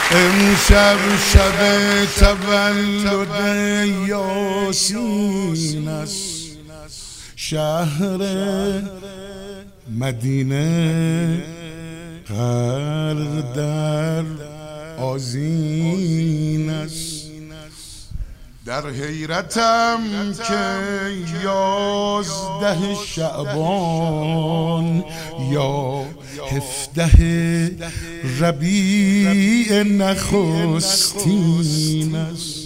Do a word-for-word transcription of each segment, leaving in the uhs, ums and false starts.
امشب شب تولد یاسین است، شهر مدینه غرق در آذین است. در حیرتم که یازده شعبان یا هفده ربیع نخستین است.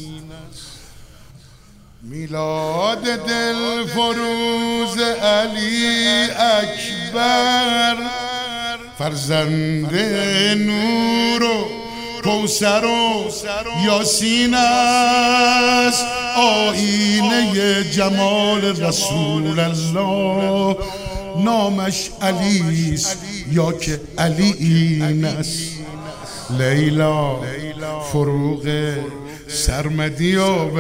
میلاد دل فروز علی اکبر، فرزند نور و کوثر و یاسین است. آینه جمال رسول الله، نامش علی است یا که علی این است. لیلا فروغ سرمدی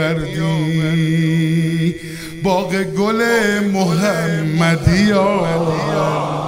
آوردی، باغ گل محمدی آوردی.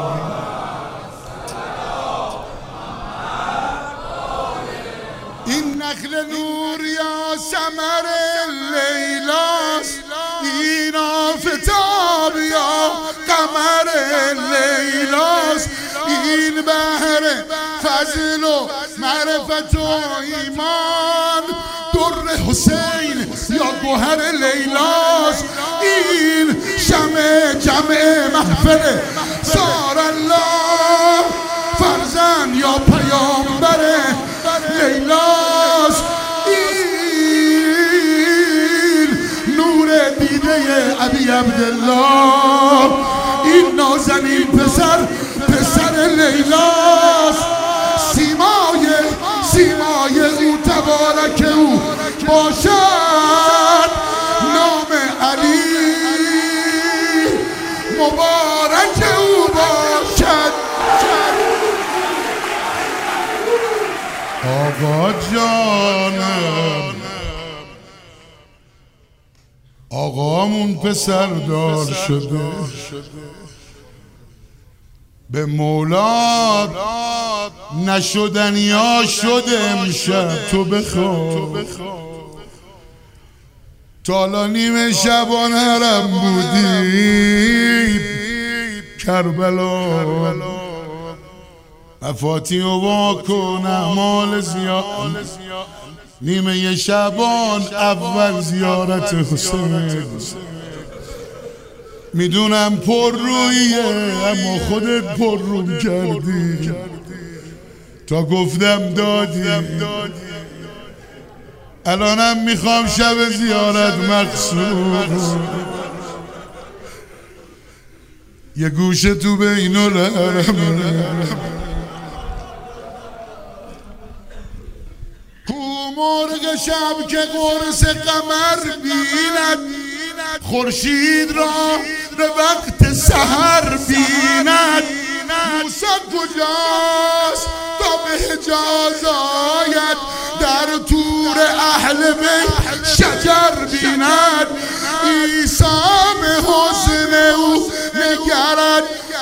این نخل نور یا ثمر لیلاست، این آفتاب یا قمر لیلاست. این بحر فضل و معرفت و ایمان، در حسین یا گوهر لیلاست. این شمع جمع محفل سار الله، فرزند یا پیامبر لیلاست. این نور دیده ابی عبدالله، این نازنین پسر پسر لیلاست. سیمای سیمای او تبارک او باشد، نام علی مبارک او باشد. آقا جانم، آقامون پسردار شده، به مولا نشدنی ها شده. امشب تو بخواب، تالا نیمه شبان حرم بودی کربلا. افاتی و واکن اعمال زیاد، نیمه شبان اول زیارت حسین. میدونم پر رویه اما خودت پر روم کردی، تا گفتم دادی. الانم میخوام شب زیارت مقصود یه گوشه تو بین الحرم. کو مرغ شب که قرص قمر بیند، خورشید را به وقت سحر بیند. موسی کجاست تا به حجاز آید، در طور اهل بیت شجر بیند. عیسی به حسن او نگرد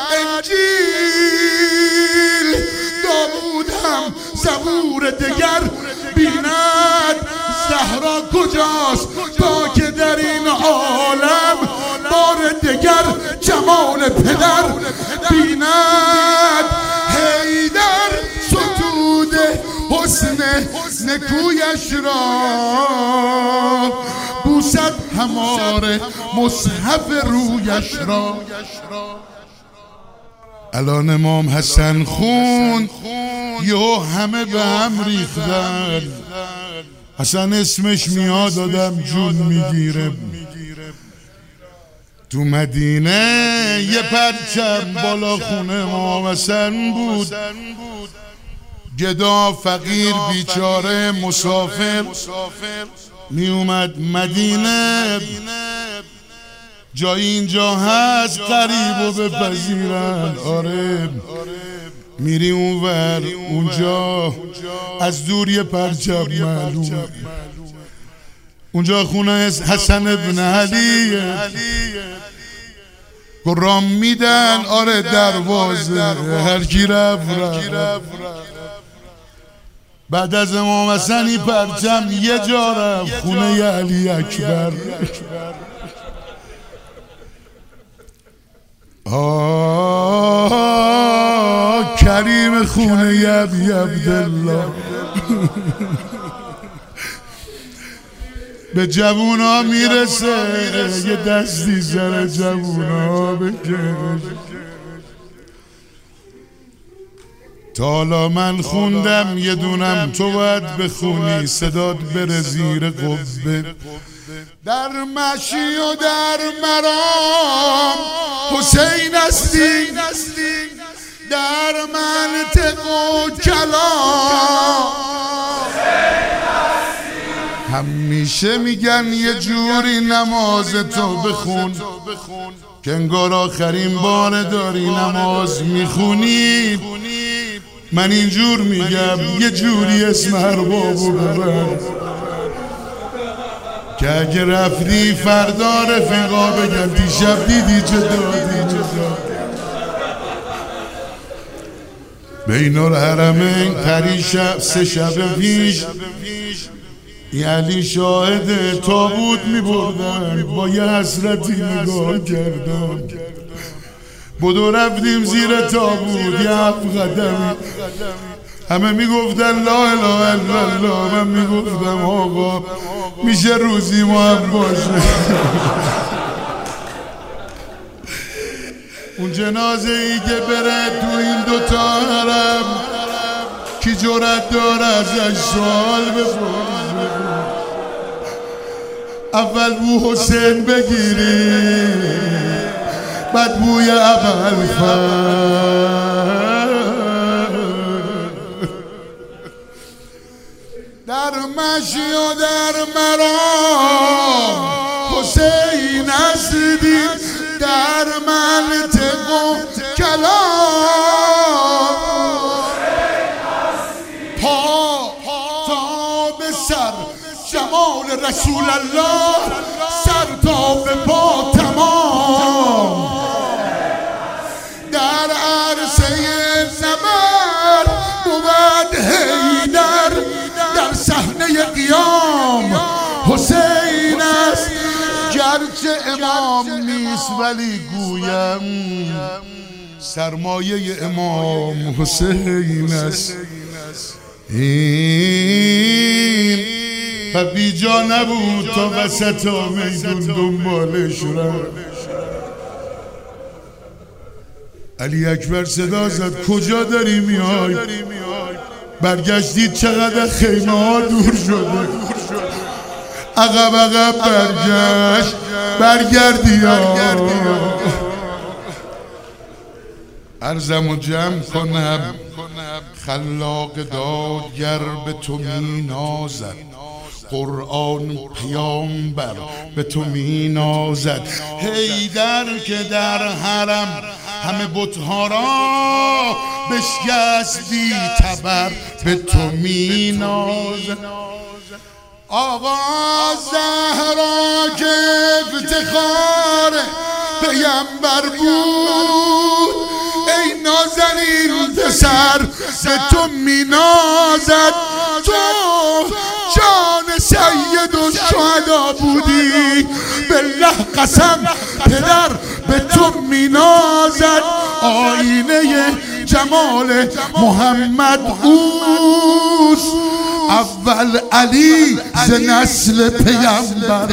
انجیل، داوود هم زبور دگر بیند. زهرا کجاست تا که در این عالم بار دگر جمال پدر بیند. حیدر ستود حسن نکویش را، بوسد هماره مصحف رویش را. الان امام حسن خون یهو همه به هم ریختن. حسن اسمش میاد آدم جون میگیره. تو مدینه یه پرچم بالا خونه امام حسن بود. گدا فقیر بیچاره مسافر می اومد مدینه، جای اینجا هست قریب و بپذیرن. آره میری اونور، اونجا از دور یه پرچم معلوم، اونجا خونه حسن ابن علیه. گرام میدن آره دروازه، هر کی رفت رفت. بعد از امام حسنی پرچم یه جا رفت خونه علی اکبر. آه کریم خونه ابی عبدالله. به جوونا میرسه یه دستی سر جوونا بکش. تا حالا من خوندم یه دونم تو باید بخونی، صدات بره زیر قبه. در مشی و در مرام حسین استی، در منطق و کلام همیشه میگن یه جوری نماز تو بخون که انگار آخرین بار داری نماز میخونی. من اینجور میگم یه جوری اسم اربابو ببر که اگه رفتی فردا رفیقا بگن دیشب دیدی چه دادی. بین الحرمین پری شب سه شب پیش علی شاهد تابوت میبردن، با یه حسرتی نگاه کردم. بدو رفتیم زیر تابوت یه هفت قدمی، همه میگفتن لا اله الا الله، من میگفتم آقا میشه روزی ما هم باشه. اون جنازه ای که بره تو این دوتا حرم کی جرأت داره ازش سوال بپرسه؟ اول بو حسین بگیری بعد بوی ابوالفضل. در مشی و در مرام حسین اسدی، در منطق و کلام پا تا به سر جمال رسول الله، سر تا به پا تمام. در عرصه زمان بود حیدر، در صحنه قیام حسین است. گرچه امام نیست ولی گویم سرمایه امام حسین است. این و بی جا نبود تا وسط میدون دنبالش رفت. علی اکبر صدا زد کجا داری میای؟ برگشتید چقدر خیمه ها دور شده. عقب عقب برگشت، برگردی ها. عرضم و جمع کنم خلاق دادگر به تو می نازد، قرآن پیامبر به تو می نازد. حیدر که در حرم همه بت‌ها را بشکست بی تبر به تو می نازد. آقا زهرا که افتخار پیامبر بود، ای نازنین پسر به تو می نازد. تو جان سید و شهدا بودی، بالله قسم پدر به تو می نازد. آینه جمال محمد اوست، اول علی ز نسل پیامبر.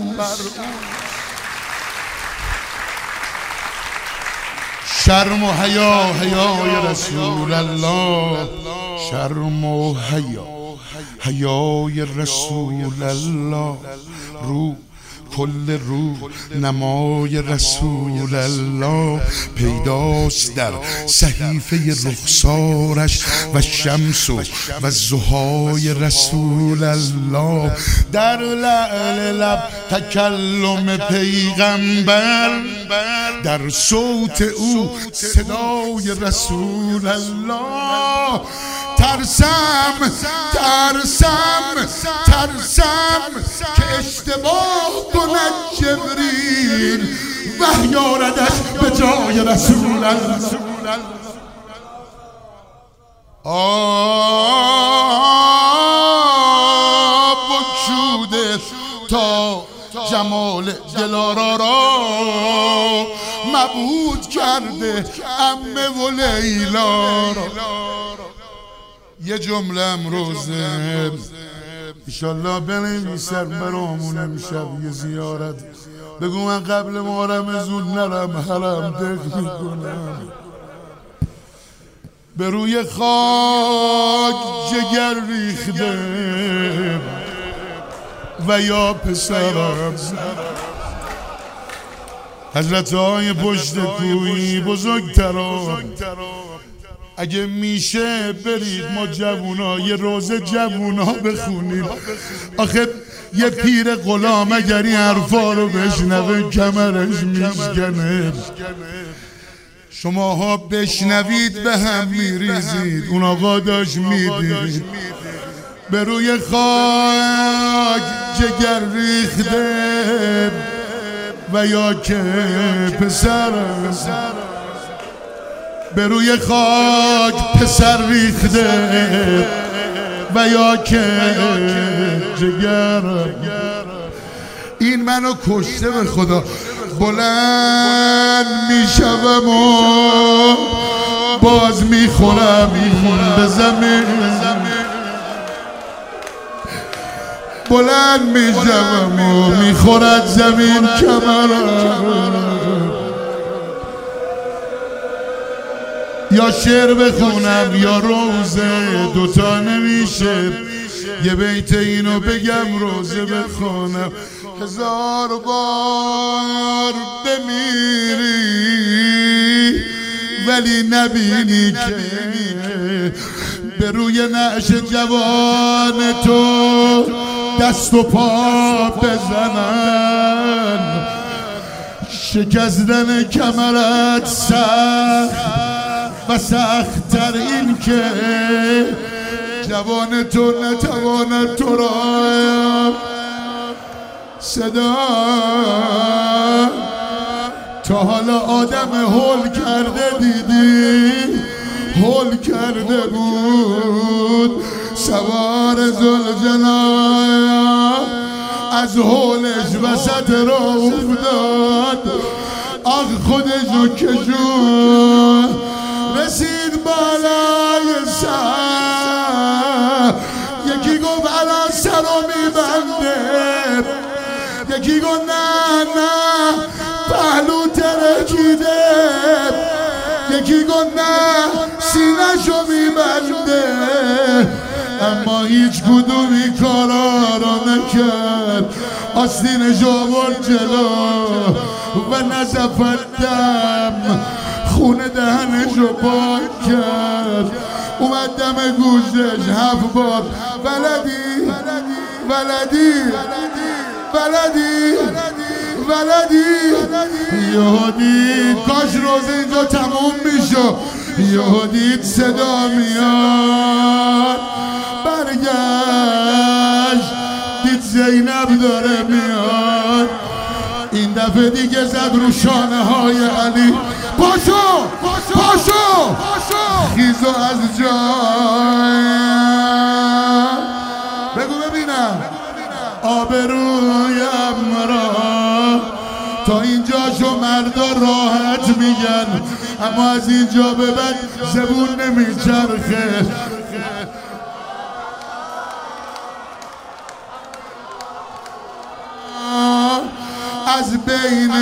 شرم و حیا حیای رسول الله، شرم و حیا حیای رسول الله. رو کل رو نمای رسول الله پیداست در صحیفه رخسارش و شمس و ضحای رسول الله. در لعل لب تکلم پیغمبر، در صوت او صدای رسول الله. ترسم ترسم ترسم که اشتباه کند جبریل وحی آردش به جای رسول الله. آه جمال دلارا را مبهوت کرده عمه و لیلا را. یه جمله امروزه ایشالله بنویسن برامون امشب یه زیارت. بگو من قبل محرم زود نرم حرم دق میکنم. به روی خاک جگر ریخته و یا پسرم حضرت های پشت کوی بزرگتران، اگه میشه برید ما جوونا یه روزه جوونا بخونیم. آخه یه پیر غلام اگر این حرفا رو بشنوه کمرش میشکنه. شماها بشنوید به هم میریزید. اون آقا داشت میدید به روی خاک جگر ریخته و یا که پسرم به روی خاک پسر ریخته و یا که جگرم. این منو کشته به خدا. بلند میشوم و باز میخورم به زمین. بلند میشوم و میخورد زمین کمرم. یا شعر بخونم یا روزه، دوتا نمیشه. یه بیت اینو بگم روزه بخونم. هزار بار بمیری ولی نبینی که به روی نعش جوان تو دست و پا بزنن. شکستن کمرت سخت و سخت‌تر این که جوان تو نتواند تو را صدا. تا حالا آدم هول کرده دیدی؟ هول کرده بود سوار ذوالجلال، از هولش وسط را افتاد. آخ خودش رو کشون رسید بالای سر. یکی گفت الان سر رو میبنده، یکی گفت نه نه پهلو ترکیده، یکی گفت نه سینه‌شو میبنده. اما هیچ کدومی کارا را نکرد. آستینش آورد جلو و نزفت دم، خونه دهنش رو پاک کرد. اومد دم گوشش هفت بار ولدی ولدی ولدی ولدی. یهو دید کاش روز اینجا تموم میشو. یهو دید صدا میاد، برگشت دید زینب داره میاد. این دفعه دیگه زد رو شانه های علی. پاشو پاشو خیزو از جای بگو ببینم آبرویم را. تا اینجا شو مردا راحت میگن، اما از اینجا به بعد زبون نمیچرخه. از بین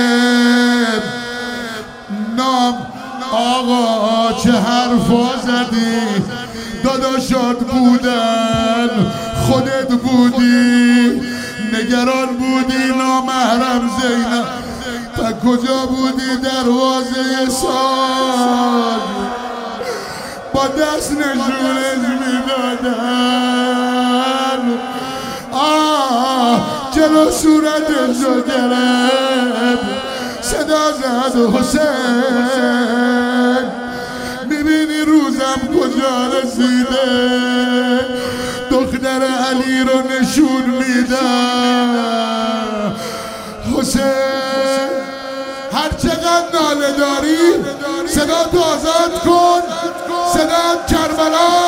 نام آقا چه حرفا زدی؟ داداشات بودن، خودت بودی، نگران بودی نامحرم زینب. تا کجا بودی دروازه سال با دست نشونش میدادن. آه جلو صورتش رو گرفت، صدا زد حسین میبینی روزم کجا رسیده. دختر علی رو نشون میدم. حسین هر چقدر ناله داری صدا تو آزاد کن، صدا کربلا